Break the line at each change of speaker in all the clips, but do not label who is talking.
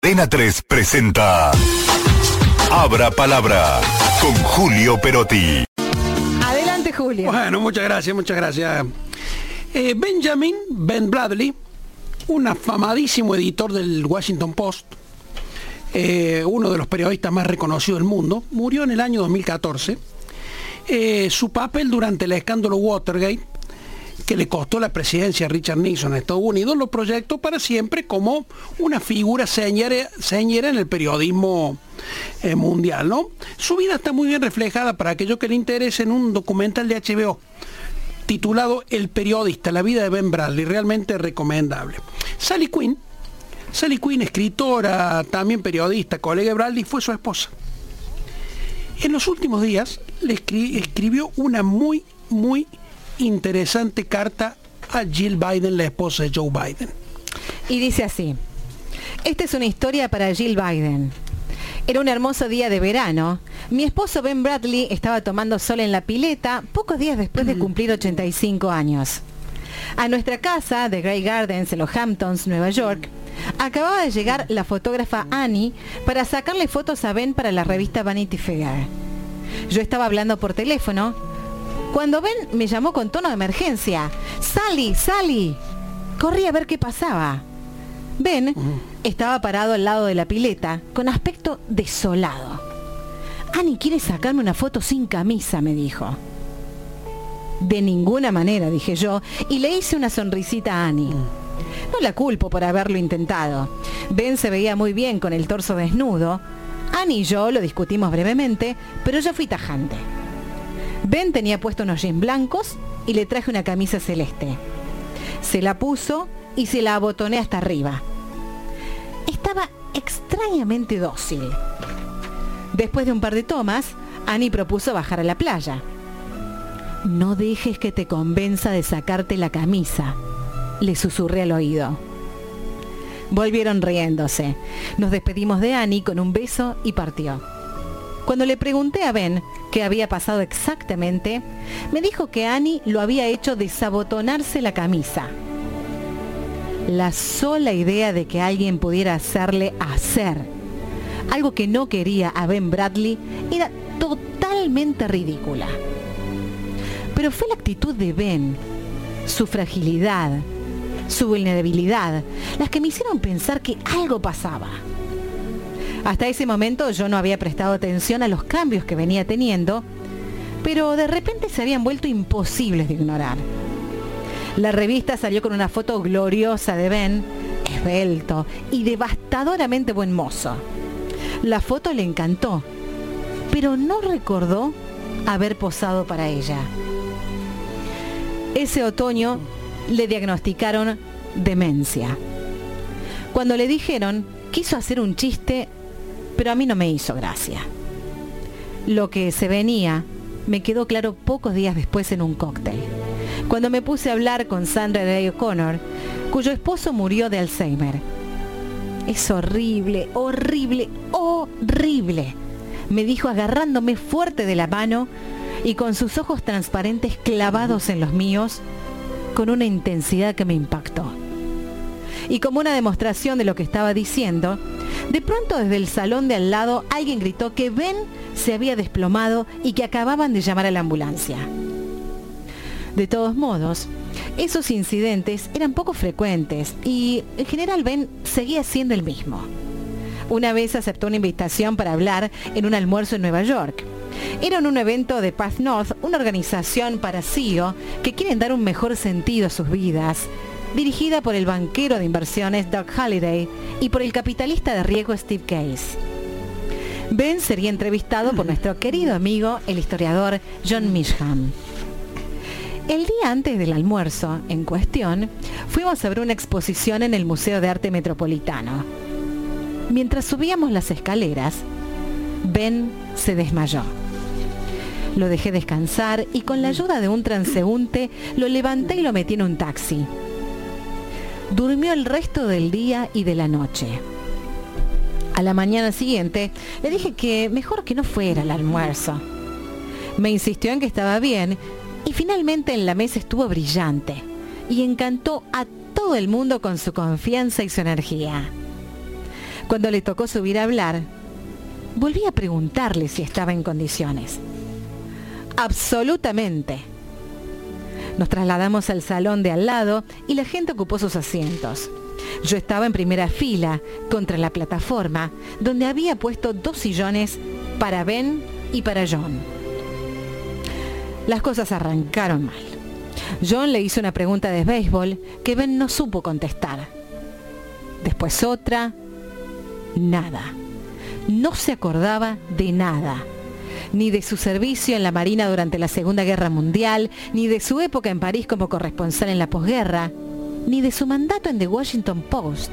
Antena 3 presenta Abra Palabra con Julio Perotti.
Adelante, Julio.
Bueno, muchas gracias. Benjamin Ben Bradley, un afamadísimo editor del Washington Post, uno de los periodistas más reconocidos del mundo, murió en el año 2014. Su papel durante el escándalo Watergate, que le costó la presidencia a Richard Nixon en Estados Unidos, lo proyectó para siempre como una figura señera en el periodismo mundial, ¿no? Su vida está muy bien reflejada para aquellos que le interesen en un documental de HBO titulado El periodista, la vida de Ben Bradley, realmente recomendable. Sally Quinn, escritora, también periodista, colega de Bradley, fue su esposa. En los últimos días le escribió una muy interesante carta a Jill Biden, la esposa de Joe Biden.
Y dice así: esta es una historia para Jill Biden. Era un hermoso día de verano. Mi esposo Ben Bradley estaba tomando sol en la pileta pocos días después de cumplir 85 años. A nuestra casa de Grey Gardens en los Hamptons, Nueva York, acababa de llegar la fotógrafa Annie para sacarle fotos a Ben para la revista Vanity Fair. Yo estaba hablando por teléfono cuando Ben me llamó con tono de emergencia. ¡Sally! Corrí a ver qué pasaba. Ben estaba parado al lado de la pileta, con aspecto desolado. Annie quiere sacarme una foto sin camisa, me dijo. De ninguna manera, dije yo, y le hice una sonrisita a Annie. No la culpo por haberlo intentado. Ben se veía muy bien con el torso desnudo. Annie y yo lo discutimos brevemente, pero yo fui tajante. Ben tenía puesto unos jeans blancos y le traje una camisa celeste. Se la puso y se la abotoné hasta arriba. Estaba extrañamente dócil. Después de un par de tomas, Annie propuso bajar a la playa. No dejes que te convenza de sacarte la camisa, le susurré al oído. Volvieron riéndose. Nos despedimos de Annie con un beso y partió. Cuando le pregunté a Ben qué había pasado exactamente, me dijo que Annie lo había hecho desabotonarse la camisa. La sola idea de que alguien pudiera hacerle hacer algo que no quería a Ben Bradley era totalmente ridícula. Pero fue la actitud de Ben, su fragilidad, su vulnerabilidad, las que me hicieron pensar que algo pasaba. Hasta ese momento yo no había prestado atención a los cambios que venía teniendo, pero de repente se habían vuelto imposibles de ignorar. La revista salió con una foto gloriosa de Ben, esbelto y devastadoramente buen mozo. La foto le encantó, pero no recordó haber posado para ella. Ese otoño le diagnosticaron demencia. Cuando le dijeron, quiso hacer un chiste, pero a mí no me hizo gracia. Lo que se venía me quedó claro pocos días después en un cóctel, cuando me puse a hablar con Sandra Day O'Connor, cuyo esposo murió de Alzheimer. Es horrible, me dijo agarrándome fuerte de la mano y con sus ojos transparentes clavados en los míos, con una intensidad que me impactó. Y como una demostración de lo que estaba diciendo, de pronto desde el salón de al lado alguien gritó que Ben se había desplomado y que acababan de llamar a la ambulancia. De todos modos, esos incidentes eran poco frecuentes y en general Ben seguía siendo el mismo. Una vez aceptó una invitación para hablar en un almuerzo en Nueva York. Era en un evento de Path North, una organización para CEO que quieren dar un mejor sentido a sus vidas, dirigida por el banquero de inversiones Doug Halliday y por el capitalista de riesgo Steve Case. Ben sería entrevistado por nuestro querido amigo, el historiador John Measham. El día antes del almuerzo en cuestión, fuimos a ver una exposición en el Museo de Arte Metropolitano. Mientras subíamos las escaleras, Ben se desmayó. Lo dejé descansar y con la ayuda de un transeúnte lo levanté y lo metí en un taxi. Durmió el resto del día y de la noche. A la mañana siguiente le dije que mejor que no fuera al almuerzo. Me insistió en que estaba bien y finalmente en la mesa estuvo brillante y encantó a todo el mundo con su confianza y su energía. Cuando le tocó subir a hablar, volví a preguntarle si estaba en condiciones. Absolutamente. Nos trasladamos al salón de al lado y la gente ocupó sus asientos. Yo estaba en primera fila, contra la plataforma, donde había puesto 2 sillones para Ben y para John. Las cosas arrancaron mal. John le hizo una pregunta de béisbol que Ben no supo contestar. Después otra. Nada. No se acordaba de nada. Ni de su servicio en la Marina durante la Segunda Guerra Mundial, ni de su época en París como corresponsal en la posguerra, ni de su mandato en The Washington Post.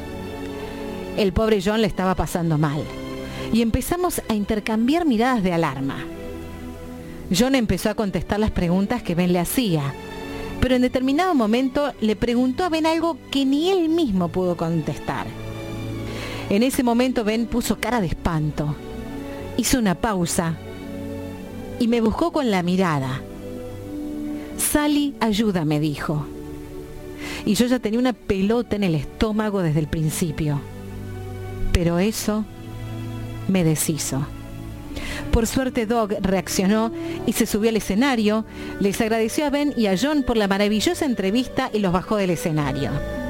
El pobre John le estaba pasando mal, y empezamos a intercambiar miradas de alarma. John empezó a contestar las preguntas que Ben le hacía, pero en determinado momento le preguntó a Ben algo que ni él mismo pudo contestar. En ese momento Ben puso cara de espanto, hizo una pausa y me buscó con la mirada. Sally, ayúdame, dijo. Y yo ya tenía una pelota en el estómago desde el principio. Pero eso me deshizo. Por suerte Doug reaccionó y se subió al escenario, les agradeció a Ben y a John por la maravillosa entrevista y los bajó del escenario.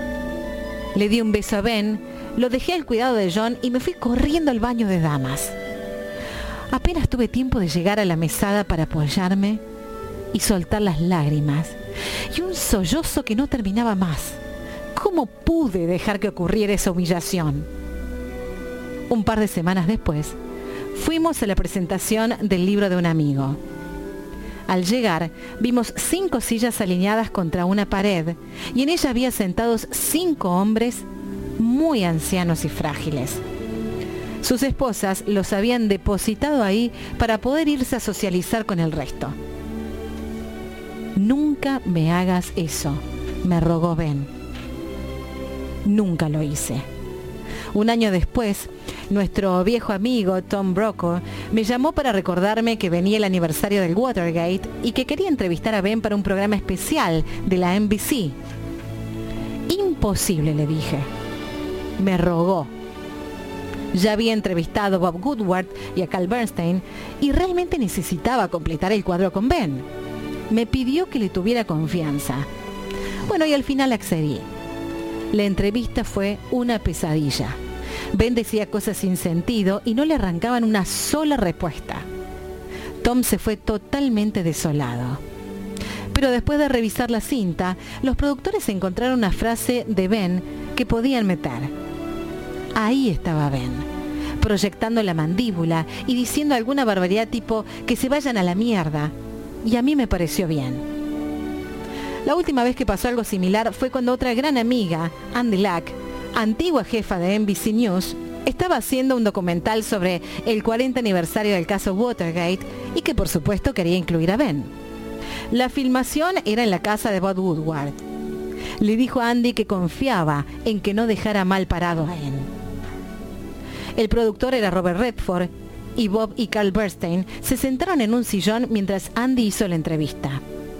Le di un beso a Ben, lo dejé al cuidado de John y me fui corriendo al baño de damas. Apenas tuve tiempo de llegar a la mesada para apoyarme y soltar las lágrimas y un sollozo que no terminaba más. ¿Cómo pude dejar que ocurriera esa humillación? Un par de semanas después, fuimos a la presentación del libro de un amigo. Al llegar, vimos 5 sillas alineadas contra una pared y en ella había sentados 5 hombres muy ancianos y frágiles. Sus esposas los habían depositado ahí para poder irse a socializar con el resto. Nunca me hagas eso, me rogó Ben. Nunca lo hice. Un año después, nuestro viejo amigo Tom Brokaw me llamó para recordarme que venía el aniversario del Watergate y que quería entrevistar a Ben para un programa especial de la NBC. Imposible, le dije. Me rogó. Ya había entrevistado a Bob Woodward y a Carl Bernstein y realmente necesitaba completar el cuadro con Ben. Me pidió que le tuviera confianza. Bueno, y al final accedí. La entrevista fue una pesadilla. Ben decía cosas sin sentido y no le arrancaban una sola respuesta. Tom se fue totalmente desolado. Pero después de revisar la cinta, los productores encontraron una frase de Ben que podían meter. Ahí estaba Ben, proyectando la mandíbula y diciendo alguna barbaridad tipo que se vayan a la mierda. Y a mí me pareció bien. La última vez que pasó algo similar fue cuando otra gran amiga, Andy Lack, antigua jefa de NBC News, estaba haciendo un documental sobre el 40 aniversario del caso Watergate y que por supuesto quería incluir a Ben. La filmación era en la casa de Bob Woodward. Le dijo a Andy que confiaba en que no dejara mal parado a Ben. El productor era Robert Redford y Bob y Carl Bernstein se sentaron en un sillón mientras Andy hizo la entrevista.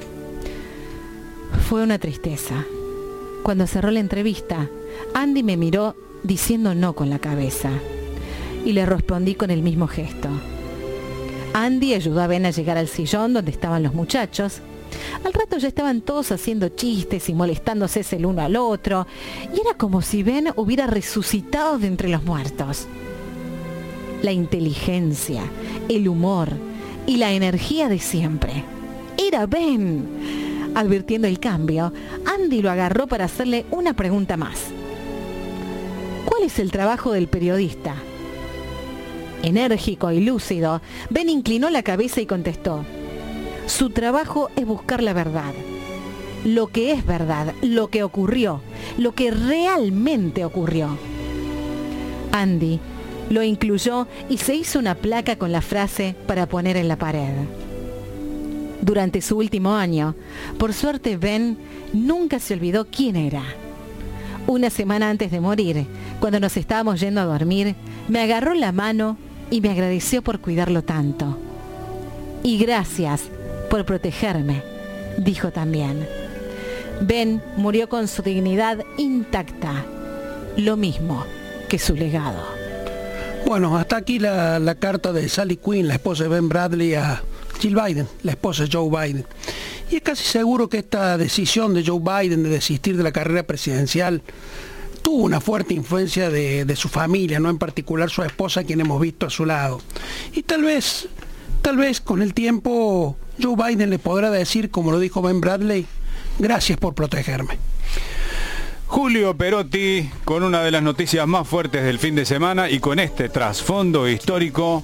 Fue una tristeza. Cuando cerró la entrevista, Andy me miró diciendo no con la cabeza y le respondí con el mismo gesto. Andy ayudó a Ben a llegar al sillón donde estaban los muchachos. Al rato ya estaban todos haciendo chistes y molestándose el uno al otro y era como si Ben hubiera resucitado de entre los muertos. La inteligencia, el humor y la energía de siempre. Era Ben. Advirtiendo el cambio, Andy lo agarró para hacerle una pregunta más. ¿Cuál es el trabajo del periodista? Enérgico y lúcido, Ben inclinó la cabeza y contestó: su trabajo es buscar la verdad. Lo que es verdad, lo que ocurrió, lo que realmente ocurrió. Andy lo incluyó y se hizo una placa con la frase para poner en la pared. Durante su último año, por suerte Ben nunca se olvidó quién era. Una semana antes de morir, cuando nos estábamos yendo a dormir, me agarró la mano y me agradeció por cuidarlo tanto. Y gracias por protegerme, dijo también. Ben murió con su dignidad intacta. Lo mismo que su legado.
Bueno, hasta aquí la carta de Sally Quinn, la esposa de Ben Bradley, a Jill Biden, la esposa de Joe Biden. Y es casi seguro que esta decisión de Joe Biden de desistir de la carrera presidencial tuvo una fuerte influencia de su familia, no en particular su esposa, quien hemos visto a su lado. Y tal vez con el tiempo Joe Biden le podrá decir, como lo dijo Ben Bradley, gracias por protegerme.
Julio Perotti con una de las noticias más fuertes del fin de semana y con este trasfondo histórico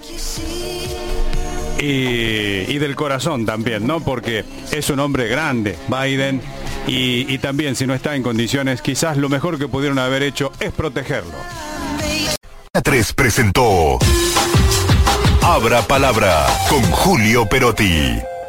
y del corazón también, ¿no? Porque es un hombre grande, Biden, y también si no está en condiciones, quizás lo mejor que pudieron haber hecho es protegerlo.
3 presentó Abra Palabra con Julio Perotti.